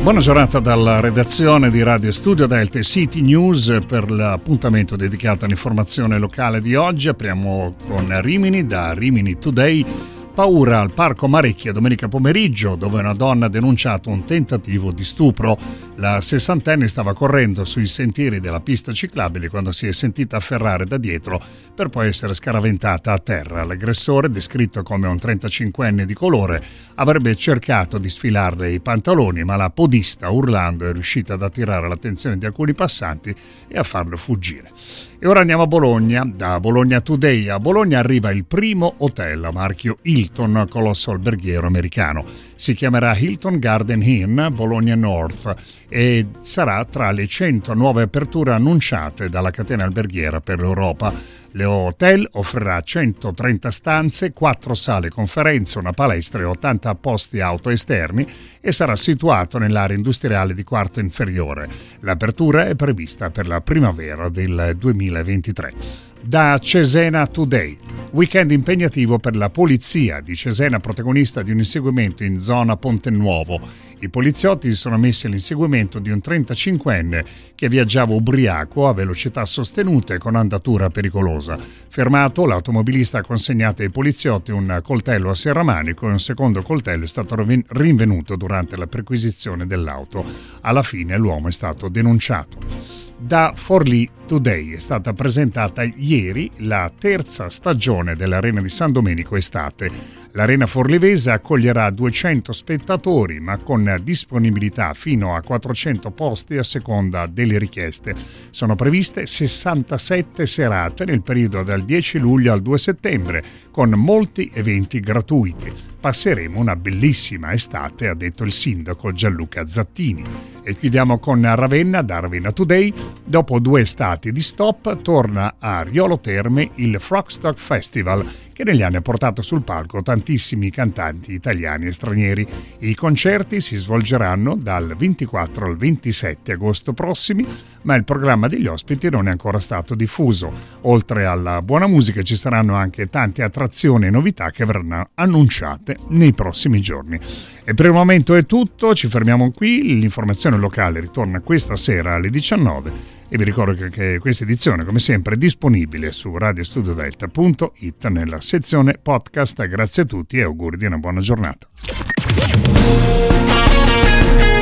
Buona giornata dalla redazione di Radio Studio Delta City News per l'appuntamento dedicato all'informazione locale di oggi. Apriamo con Rimini, da Rimini Today. Paura al Parco Marecchia domenica pomeriggio, dove una donna ha denunciato un tentativo di stupro. La sessantenne stava correndo sui sentieri della pista ciclabile quando si è sentita afferrare da dietro per poi essere scaraventata a terra. L'aggressore, descritto come un 35enne di colore, avrebbe cercato di sfilarle i pantaloni, ma la podista, urlando, è riuscita ad attirare l'attenzione di alcuni passanti e a farlo fuggire. E ora andiamo a Bologna. Da Bologna Today. A Bologna arriva il primo hotel a marchio Hilton, colosso alberghiero americano. Si chiamerà Hilton Garden Inn Bologna North e sarà tra le 100 nuove aperture annunciate dalla catena alberghiera per l'Europa. L'hotel offrirà 130 stanze, 4 sale conferenze, una palestra e 80 posti auto esterni e sarà situato nell'area industriale di Quarto Inferiore. L'apertura è prevista per la primavera del 2023. Da Cesena Today. Weekend impegnativo per la polizia di Cesena, protagonista di un inseguimento in zona Ponte Nuovo. I poliziotti si sono messi all'inseguimento di un 35enne che viaggiava ubriaco a velocità sostenute e con andatura pericolosa. Fermato, l'automobilista ha consegnato ai poliziotti un coltello a serramanico e un secondo coltello è stato rinvenuto durante la perquisizione dell'auto. Alla fine l'uomo è stato denunciato. Da Forlì Today è stata presentata ieri la terza stagione dell'Arena di San Domenico Estate. L'Arena forlivese accoglierà 200 spettatori, ma con disponibilità fino a 400 posti a seconda delle richieste. Sono previste 67 serate nel periodo dal 10 luglio al 2 settembre, con molti eventi gratuiti. Passeremo una bellissima estate, ha detto il sindaco Gianluca Zattini. E chiudiamo con Ravenna, da Ravenna Today. Dopo 2 estati di stop, torna a Riolo Terme il Frogstock Festival, che negli anni ha portato sul palco tantissimi cantanti italiani e stranieri. I concerti si svolgeranno dal 24 al 27 agosto prossimi, ma il programma degli ospiti non è ancora stato diffuso. Oltre alla buona musica ci saranno anche tante attrazioni e novità che verranno annunciate nei prossimi giorni. E per il momento è tutto, ci fermiamo qui. L'informazione locale ritorna questa sera alle 19 e vi ricordo che questa edizione, come sempre, è disponibile su radiostudiodelta.it nella sezione podcast. Grazie a tutti e auguri di una buona giornata.